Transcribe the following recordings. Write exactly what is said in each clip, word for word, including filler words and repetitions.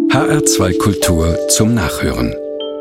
H R zwei Kultur zum Nachhören.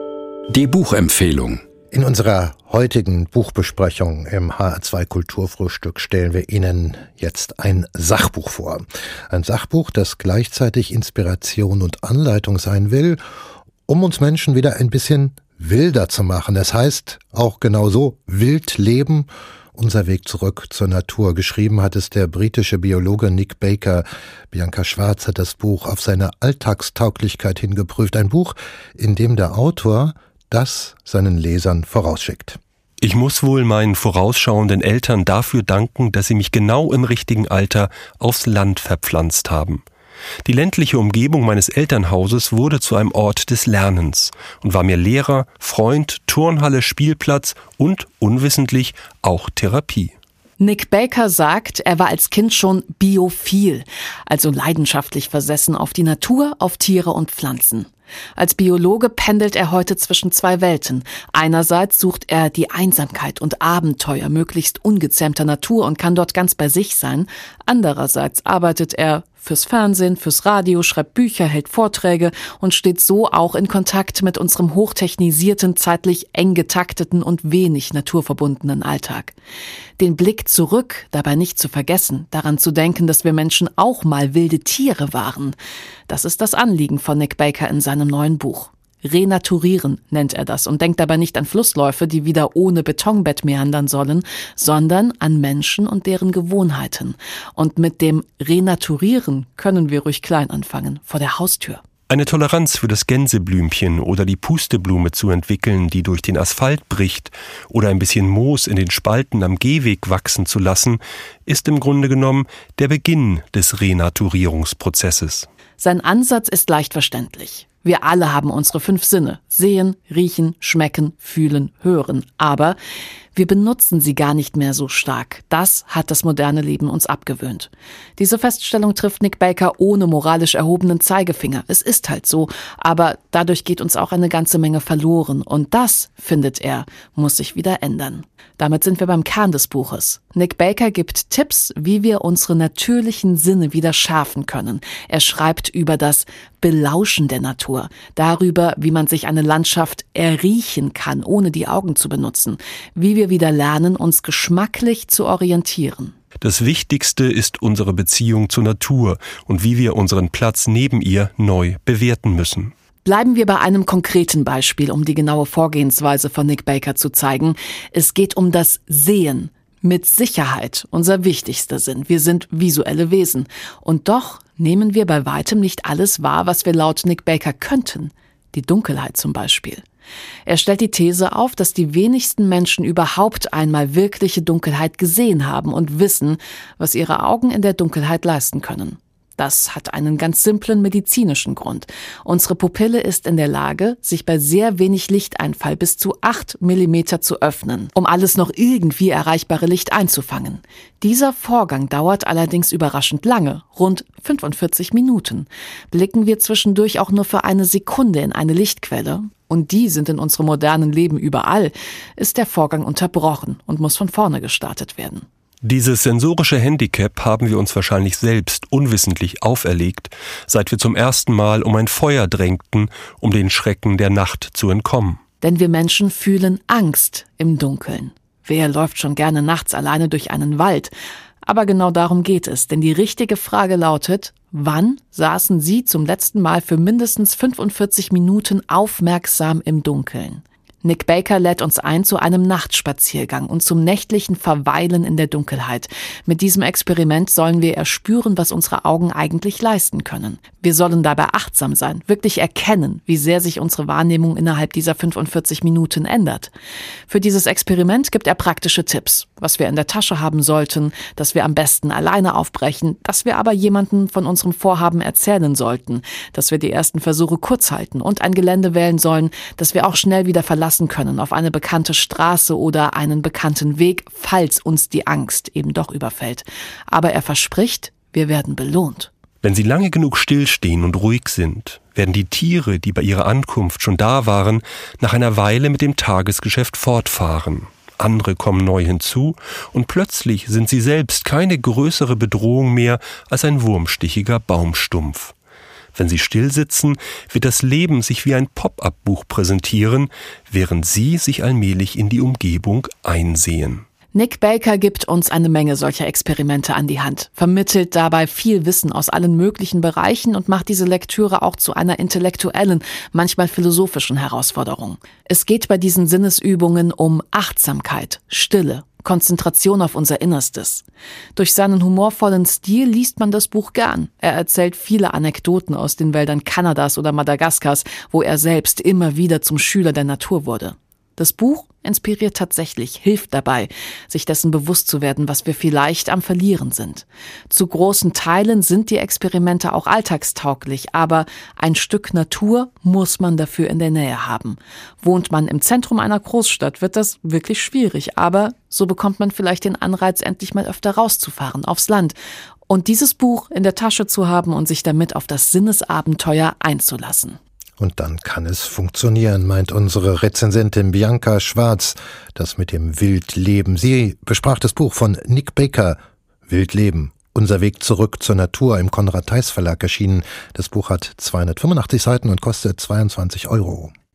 Die Buchempfehlung. In unserer heutigen Buchbesprechung im H R zwei Kulturfrühstück stellen wir Ihnen jetzt ein Sachbuch vor. Ein Sachbuch, das gleichzeitig Inspiration und Anleitung sein will, um uns Menschen wieder ein bisschen wilder zu machen. Das heißt auch genauso wild leben. Unser Weg zurück zur Natur. Geschrieben hat es der britische Biologe Nick Baker. Bianca Schwarz hat das Buch auf seine Alltagstauglichkeit hingeprüft. Ein Buch, in dem der Autor das seinen Lesern vorausschickt. Ich muss wohl meinen vorausschauenden Eltern dafür danken, dass sie mich genau im richtigen Alter aufs Land verpflanzt haben. Die ländliche Umgebung meines Elternhauses wurde zu einem Ort des Lernens und war mir Lehrer, Freund, Turnhalle, Spielplatz und, unwissentlich, auch Therapie. Nick Baker sagt, er war als Kind schon biophil, also leidenschaftlich versessen auf die Natur, auf Tiere und Pflanzen. Als Biologe pendelt er heute zwischen zwei Welten. Einerseits sucht er die Einsamkeit und Abenteuer möglichst ungezähmter Natur und kann dort ganz bei sich sein. Andererseits arbeitet er fürs Fernsehen, fürs Radio, schreibt Bücher, hält Vorträge und steht so auch in Kontakt mit unserem hochtechnisierten, zeitlich eng getakteten und wenig naturverbundenen Alltag. Den Blick zurück dabei nicht zu vergessen, daran zu denken, dass wir Menschen auch mal wilde Tiere waren. Das ist das Anliegen von Nick Baker in seinem neuen Buch. Renaturieren nennt er das und denkt dabei nicht an Flussläufe, die wieder ohne Betonbett meandern sollen, sondern an Menschen und deren Gewohnheiten. Und mit dem Renaturieren können wir ruhig klein anfangen, vor der Haustür. Eine Toleranz für das Gänseblümchen oder die Pusteblume zu entwickeln, die durch den Asphalt bricht, oder ein bisschen Moos in den Spalten am Gehweg wachsen zu lassen, ist im Grunde genommen der Beginn des Renaturierungsprozesses. Sein Ansatz ist leicht verständlich. Wir alle haben unsere fünf Sinne: sehen, riechen, schmecken, fühlen, hören. Aber wir benutzen sie gar nicht mehr so stark. Das hat das moderne Leben uns abgewöhnt. Diese Feststellung trifft Nick Baker ohne moralisch erhobenen Zeigefinger. Es ist halt so, aber dadurch geht uns auch eine ganze Menge verloren. Und das, findet er, muss sich wieder ändern. Damit sind wir beim Kern des Buches. Nick Baker gibt Tipps, wie wir unsere natürlichen Sinne wieder schärfen können. Er schreibt über das Belauschen der Natur, darüber, wie man sich eine Landschaft erriechen kann, ohne die Augen zu benutzen, wie wir wieder lernen, uns geschmacklich zu orientieren. Das Wichtigste ist unsere Beziehung zur Natur und wie wir unseren Platz neben ihr neu bewerten müssen. Bleiben wir bei einem konkreten Beispiel, um die genaue Vorgehensweise von Nick Baker zu zeigen. Es geht um das Sehen. Mit Sicherheit unser wichtigster Sinn. Wir sind visuelle Wesen. Und doch nehmen wir bei weitem nicht alles wahr, was wir laut Nick Baker könnten. Die Dunkelheit zum Beispiel. Er stellt die These auf, dass die wenigsten Menschen überhaupt einmal wirkliche Dunkelheit gesehen haben und wissen, was ihre Augen in der Dunkelheit leisten können. Das hat einen ganz simplen medizinischen Grund. Unsere Pupille ist in der Lage, sich bei sehr wenig Lichteinfall bis zu acht Millimeter zu öffnen, um alles noch irgendwie erreichbare Licht einzufangen. Dieser Vorgang dauert allerdings überraschend lange, rund fünfundvierzig Minuten. Blicken wir zwischendurch auch nur für eine Sekunde in eine Lichtquelle, und die sind in unserem modernen Leben überall, ist der Vorgang unterbrochen und muss von vorne gestartet werden. Dieses sensorische Handicap haben wir uns wahrscheinlich selbst unwissentlich auferlegt, seit wir zum ersten Mal um ein Feuer drängten, um den Schrecken der Nacht zu entkommen. Denn wir Menschen fühlen Angst im Dunkeln. Wer läuft schon gerne nachts alleine durch einen Wald? Aber genau darum geht es, denn die richtige Frage lautet: Wann saßen Sie zum letzten Mal für mindestens fünfundvierzig Minuten aufmerksam im Dunkeln? Nick Baker lädt uns ein zu einem Nachtspaziergang und zum nächtlichen Verweilen in der Dunkelheit. Mit diesem Experiment sollen wir erspüren, was unsere Augen eigentlich leisten können. Wir sollen dabei achtsam sein, wirklich erkennen, wie sehr sich unsere Wahrnehmung innerhalb dieser fünfundvierzig Minuten ändert. Für dieses Experiment gibt er praktische Tipps, was wir in der Tasche haben sollten, dass wir am besten alleine aufbrechen, dass wir aber jemandem von unserem Vorhaben erzählen sollten, dass wir die ersten Versuche kurz halten und ein Gelände wählen sollen, das wir auch schnell wieder verlassen können auf eine bekannte Straße oder einen bekannten Weg, falls uns die Angst eben doch überfällt. Aber er verspricht, wir werden belohnt. Wenn sie lange genug stillstehen und ruhig sind, werden die Tiere, die bei ihrer Ankunft schon da waren, nach einer Weile mit dem Tagesgeschäft fortfahren. Andere kommen neu hinzu und plötzlich sind sie selbst keine größere Bedrohung mehr als ein wurmstichiger Baumstumpf. Wenn Sie still sitzen, wird das Leben sich wie ein Pop-up-Buch präsentieren, während Sie sich allmählich in die Umgebung einsehen. Nick Baker gibt uns eine Menge solcher Experimente an die Hand, vermittelt dabei viel Wissen aus allen möglichen Bereichen und macht diese Lektüre auch zu einer intellektuellen, manchmal philosophischen Herausforderung. Es geht bei diesen Sinnesübungen um Achtsamkeit, Stille, Konzentration auf unser Innerstes. Durch seinen humorvollen Stil liest man das Buch gern. Er erzählt viele Anekdoten aus den Wäldern Kanadas oder Madagaskars, wo er selbst immer wieder zum Schüler der Natur wurde. Das Buch inspiriert tatsächlich, hilft dabei, sich dessen bewusst zu werden, was wir vielleicht am Verlieren sind. Zu großen Teilen sind die Experimente auch alltagstauglich, aber ein Stück Natur muss man dafür in der Nähe haben. Wohnt man im Zentrum einer Großstadt, wird das wirklich schwierig, aber so bekommt man vielleicht den Anreiz, endlich mal öfter rauszufahren, aufs Land und dieses Buch in der Tasche zu haben und sich damit auf das Sinnesabenteuer einzulassen. Und dann kann es funktionieren, meint unsere Rezensentin Bianca Schwarz. Das mit dem Wildleben. Sie besprach das Buch von Nick Baker, Wildleben. Unser Weg zurück zur Natur, im Konrad Theis Verlag erschienen. Das Buch hat zweihundertfünfundachtzig Seiten und kostet zweiundzwanzig Euro.